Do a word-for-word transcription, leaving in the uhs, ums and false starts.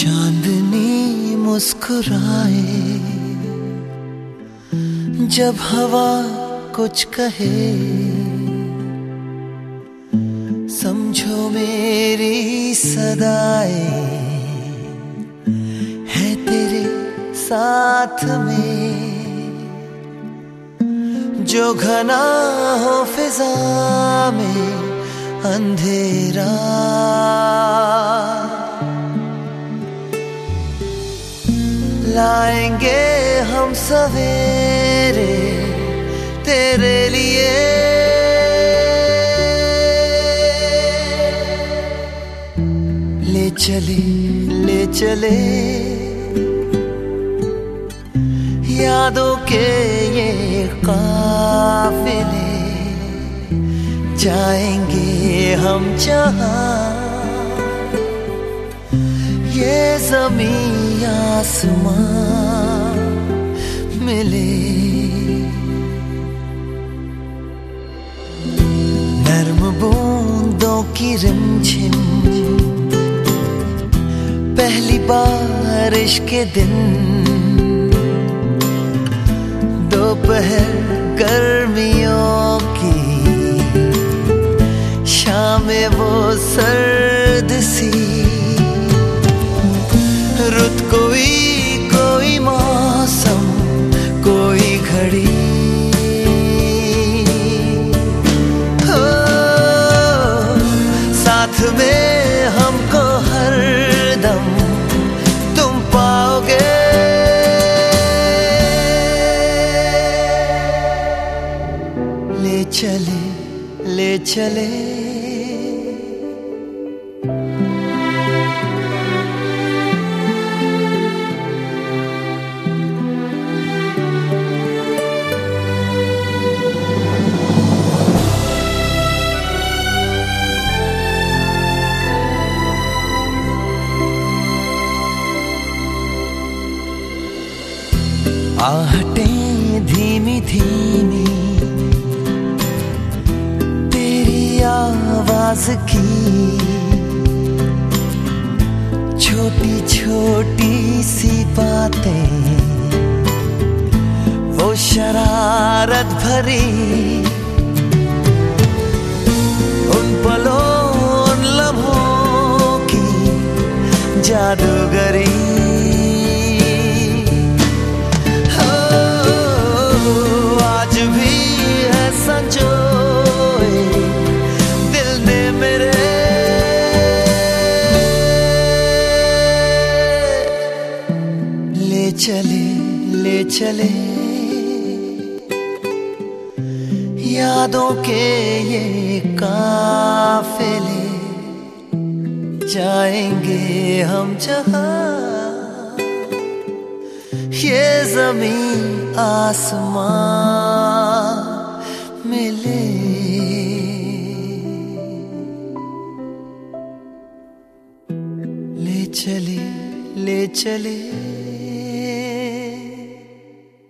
चांदनी मुस्कुराए जब हवा कुछ कहे, समझो मेरी सदाएं है तेरे साथ में। जो घना हो फिजा में अंधेरा, लाएंगे हम सवेरे तेरे लिए। ले चले ले चले यादों के ये काफिले, जाएंगे हम जहां ये ज़मीं आसमां मिले। नर्म बूंदों की रिमझिम पहली बारिश के दिन, दोपहर गर्मियों की शामें वो सर्द सी। रुत कोई कोई मौसम कोई घड़ी, हो साथ में हमको हर दम तुम पाओगे। ले चले ले चले आहटें धीमी धीमी तेरी आवाज की, छोटी छोटी सी बातें वो शरारत भरी। उन पलों उन लम्हों की जादूगरी, आज भी है संजोए दिल ने मेरे। ले चले ले चले यादों के ये काफिले, जाएंगे हम जहां ये ज़मीं आसमां मिले। ले चले ले चले